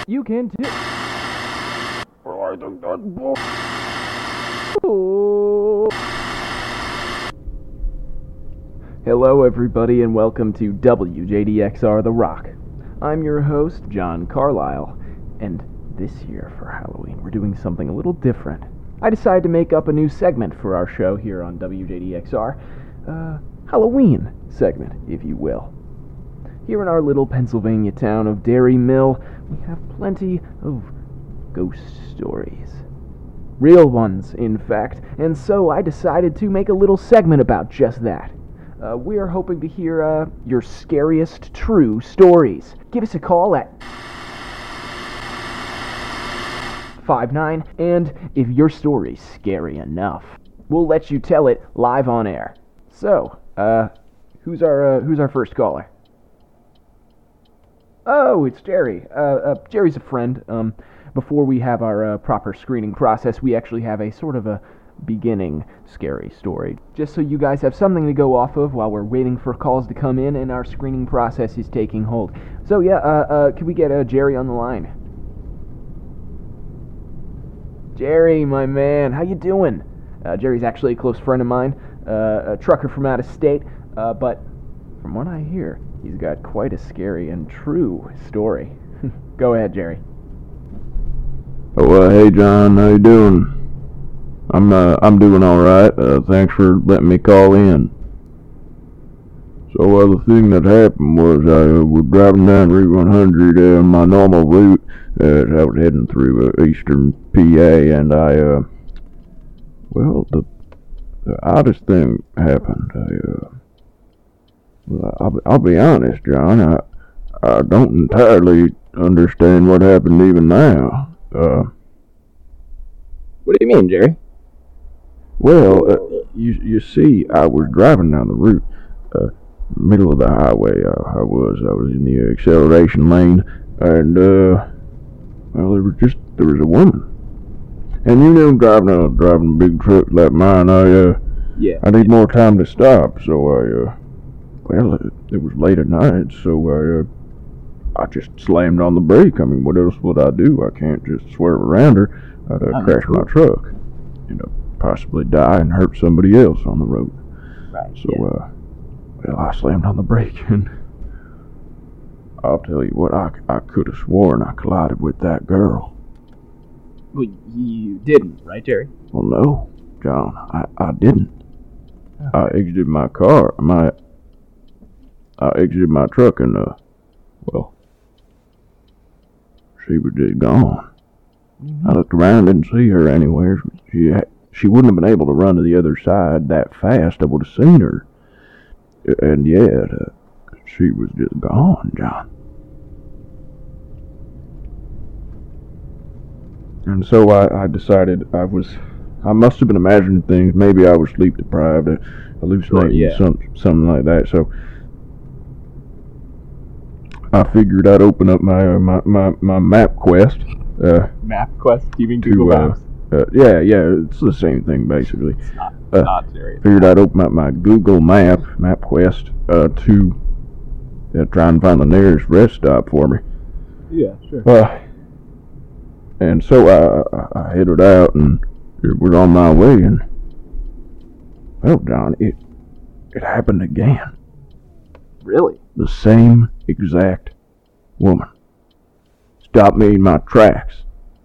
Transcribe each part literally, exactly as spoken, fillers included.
You can too. Well, I think that's bull. Hello, everybody, and welcome to W J D X R The Rock. I'm your host, John Carlisle, and this year for Halloween, we're doing something a little different. I decided to make up a new segment for our show here on W J D X R, uh, Halloween segment, if you will. Here in our little Pennsylvania town of Derry Mill, we have plenty of ghost stories. Real ones, in fact, and so I decided to make a little segment about just that. Uh, we are hoping to hear uh, your scariest true stories. Give us a call at five nine, and if your story's scary enough, we'll let you tell it live on air. So, uh, who's our uh, who's our first caller? Oh, it's Jerry. Uh, uh, Jerry's a friend. Um, before we have our uh, proper screening process, we actually have a sort of a beginning scary story, just so you guys have something to go off of while we're waiting for calls to come in and our screening process is taking hold. So yeah, uh, uh, can we get uh, Jerry on the line? Jerry, my man, how you doing? Uh, Jerry's actually a close friend of mine, uh, a trucker from out of state, uh, but from what I hear, he's got quite a scary and true story. Go ahead, Jerry. Oh, uh, hey, John, how you doing? I'm, uh, I'm doing alright. Uh, thanks for letting me call in. So, uh, the thing that happened was I uh, was driving down Route one hundred uh, on my normal route. Uh, I was heading through uh, eastern P A, and I, uh, well, the, the oddest thing happened. I, uh, well, I'll, I'll be honest, John, I, I don't entirely understand what happened even now. Uh, what do you mean, Jerry? Well, uh, you you see, I was driving down the route, uh, middle of the highway. Uh, I was I was in the acceleration lane, and uh, well, there was just there was a woman, and you know, driving a driving a big truck like mine, I uh, yeah, I need more time to stop. So I uh, well, it, it was late at night, so I uh, I just slammed on the brake. I mean, what else would I do? I can't just swerve around her. I'd uh, crash cool. my truck, you know. Possibly die and hurt somebody else on the road. Right. So, yeah. uh, well, I slammed on the brake, and I'll tell you what, I, I could have sworn I collided with that girl. Well, you didn't, right, Jerry? Well, no, John, I, I didn't. Oh. I exited my car, my, I exited my truck, and, uh, well, she was just gone. Mm-hmm. I looked around, didn't see her anywhere. She had, She wouldn't have been able to run to the other side that fast. I would have seen her. And yet, uh, she was just gone, John. And so I, I decided I was, I must have been imagining things. Maybe I was sleep deprived, uh, hallucinating, sure, yeah. some, something like that. So I figured I'd open up my uh, my, my, my MapQuest. Uh, MapQuest? You mean Google to, Maps? Uh, Uh, yeah, yeah, it's the same thing basically. It's not, uh, not serious. Figured I'd open up my Google Map, MapQuest, uh, to uh, try and find the nearest rest stop for me. Yeah, sure. Uh, and so I, I headed out and it was on my way, and well, John, it it happened again. Really? The same exact woman stopped me in my tracks.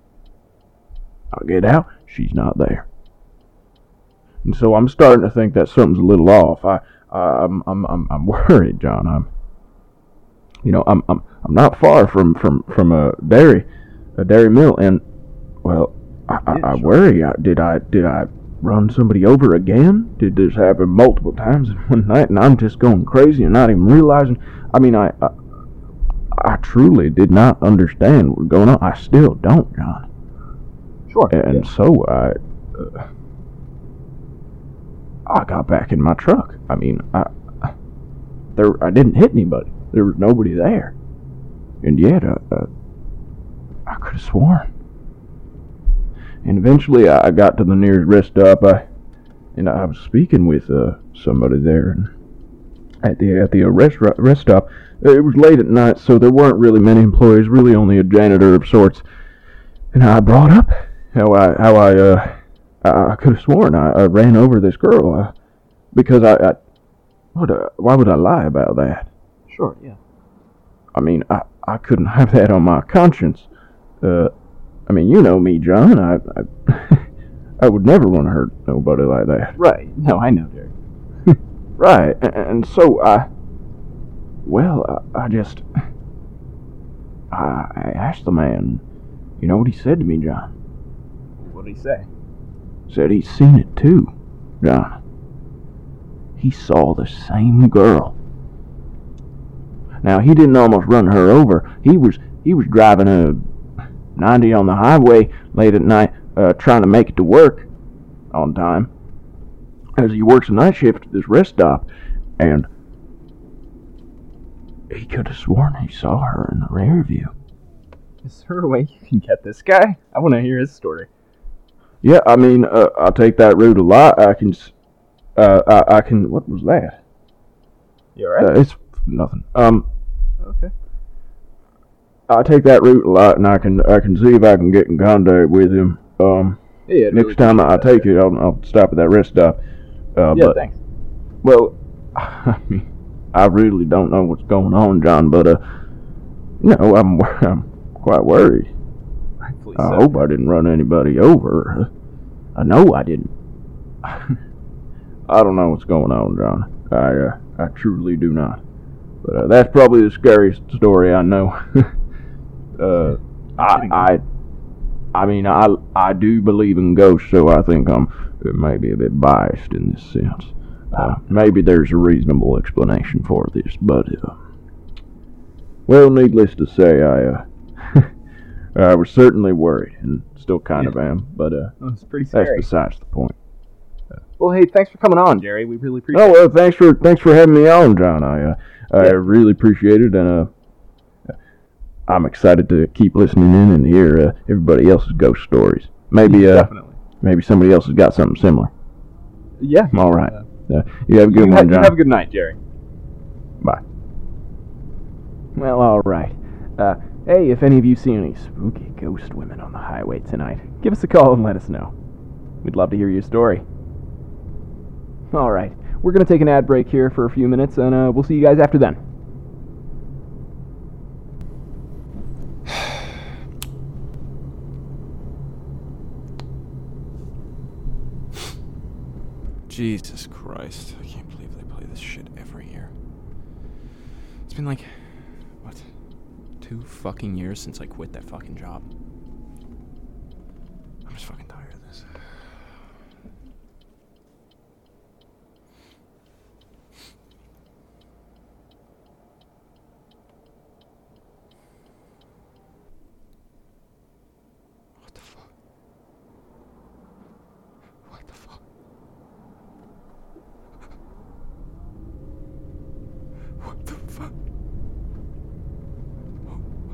I get out, she's not there. And so I'm starting to think that something's a little off. I, I I'm, I'm, I'm, I'm worried, John. I'm, you know, I'm, I'm, I'm not far from, from, from a dairy, a dairy mill, and well, I, I, I worry. I, did I, did I run somebody over again? Did this happen multiple times in one night, and I'm just going crazy and not even realizing? I mean, I, I, I truly did not understand what was going on. I still don't, John. Sure. And yeah. so I, uh, I got back in my truck. I mean, I, there, I didn't hit anybody. There was nobody there, and yet, uh, uh, I could have sworn. And eventually, I got to the nearest rest stop. I, and I was speaking with uh, somebody there, and at the at the rest rest stop. It was late at night, so there weren't really many employees. Really, only a janitor of sorts. And I brought up how I how I uh I, I could have sworn I, I ran over this girl uh, because I, I what uh, why would I lie about that? Sure, yeah. I mean, I, I couldn't have that on my conscience. Uh, I mean, you know me, John. I I, I would never want to hurt nobody like that. Right. No, I know, Jerry. Right, and, and so I, well, I, I just, I, I asked the man. You know what he said to me, John? What did he say? Said he's seen it too, John. He saw the same girl. Now, he didn't almost run her over. He was he was driving a ninety on the highway late at night, uh, trying to make it to work on time, as he works a night shift at this rest stop, and he could have sworn he saw her in the rear view. Is there a way you can get this guy? I want to hear his story. Yeah, I mean, uh, I take that route a lot. I can, uh, I, I can. What was that? You alright? Uh, it's nothing. Um, okay. I take that route a lot, and I can, I can see if I can get in contact with him. Um, yeah. Next really time I that. take it, I'll, I'll stop at that rest stop. Uh, yeah, but, thanks. Well, I mean, I really don't know what's going on, John. But uh, you know, I'm, I'm quite worried. Rightfully I so. hope I didn't run anybody over. I know I didn't. I don't know what's going on, John. I uh, I truly do not. But uh, that's probably the scariest story I know. uh, I I I mean I I do believe in ghosts, so I think I'm maybe a bit biased in this sense. Uh, maybe there's a reasonable explanation for this, but uh, well, needless to say, I uh, I was certainly worried, and still kind yeah. of am. But uh, oh, it's pretty scary. That's besides the point. Well, hey, thanks for coming on, Jerry. We really appreciate it. Oh, it. well, thanks for thanks for having me on, John. I uh, I yeah. really appreciate it, and uh, I'm excited to keep listening in and hear uh, everybody else's ghost stories. Maybe uh, Definitely. maybe somebody else has got something similar. Yeah. All right. Uh, uh, you have a good you one, have, John. You have a good night, Jerry. Bye. Well, all right. Uh, hey, if any of you see any spooky ghost women on the highway tonight, give us a call and let us know. We'd love to hear your story. All right, we're going to take an ad break here for a few minutes, and uh, we'll see you guys after then. Jesus Christ, I can't believe they play this shit every year. It's been like, what, two fucking years since I quit that fucking job. I'm just fucking tired of this. What the fuck? What the fuck? What the fuck? Oh my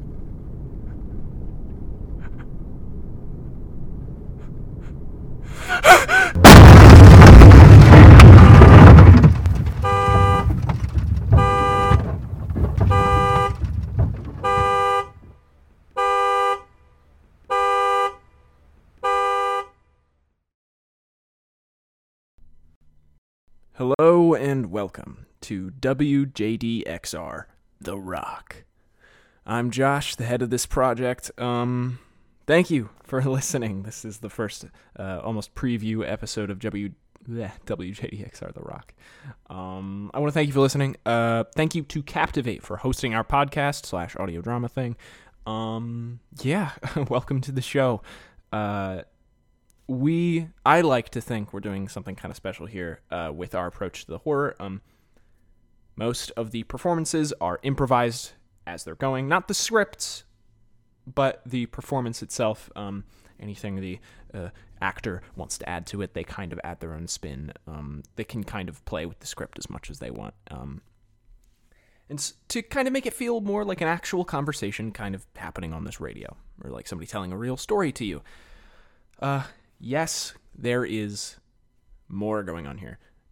Hello and welcome to W J D X R, The Rock. I'm Josh, the head of this project. Um, thank you for listening. This is the first uh, almost preview episode of W bleh, W J D X R, The Rock. Um, I want to thank you for listening. Uh, thank you to Captivate for hosting our podcast slash audio drama thing. Um, yeah, welcome to the show. Uh, we, I like to think we're doing something kind of special here uh, with our approach to the horror. Um, most of the performances are improvised as they're going, not the scripts, but the performance itself. Um, anything the uh, actor wants to add to it, they kind of add their own spin. Um, they can kind of play with the script as much as they want. Um, and to kind of make it feel more like an actual conversation kind of happening on this radio, or like somebody telling a real story to you. Uh, yes, there is more going on here.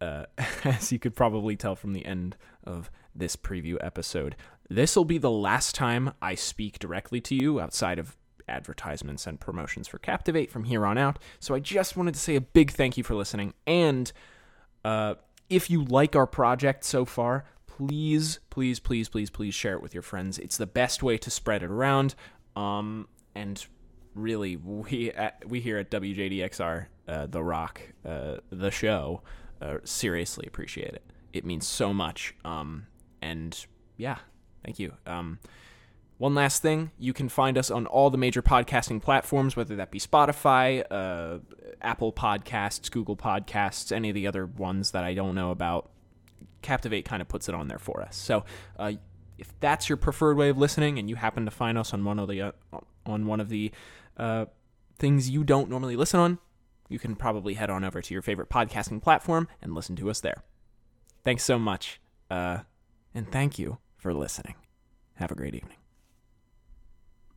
uh, as you could probably tell from the end of this preview episode, this will be the last time I speak directly to you outside of advertisements and promotions for Captivate from here on out. So I just wanted to say a big thank you for listening. And uh, if you like our project so far, please, please, please, please, please share it with your friends. It's the best way to spread it around. Um, and really, we at, we here at W J D X R, uh, The Rock, uh, the show, uh, seriously appreciate it. It means so much. Um, and yeah, thank you. Um, one last thing, you can find us on all the major podcasting platforms, whether that be Spotify, uh, Apple Podcasts, Google Podcasts, any of the other ones that I don't know about. Captivate kind of puts it on there for us. So uh, if that's your preferred way of listening and you happen to find us on one of the uh, on one of the uh, things you don't normally listen on, you can probably head on over to your favorite podcasting platform and listen to us there. Thanks so much, uh, and thank you for listening. Have a great evening.